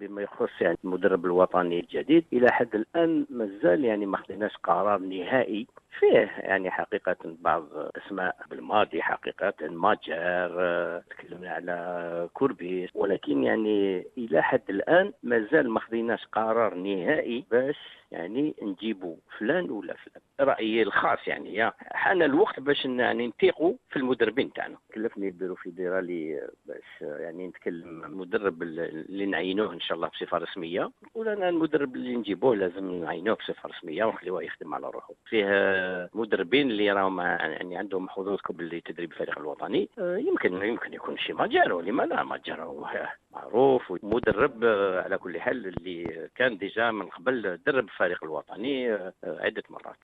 بما يخص يعني المدرب الوطني الجديد، الى حد الان مازال يعني ما خديناش قرار نهائي فيه. يعني حقيقة بعض اسماء بالماضي، حقيقة ماجر، تكلمنا على كوربيس، ولكن يعني الى حد الان مازال ما خديناش قرار نهائي باش يعني نجيبوا فلان ولا فلان. رأيي الخاص يعني حان الوقت باش يعني نثيقوا في المدربين تاعنا. كلفني البيرو فيدرالي باش يعني نتكلم المدرب اللي نعينوه ان شاء الله بصفه رسميه، نقول انا المدرب اللي نجيبوه لازم نعينوه بصفه رسميه ونخليوه يخدم على روحه. فيه مدربين اللي راهم يعني عندهم حظوظ قبل لتدريب الفريق الوطني، يمكن يكون شي ماجارو، لما لا، ماجارو معروف ومدرب على كل حال اللي كان ديجا من قبل درب الفريق الوطني عدة مرات.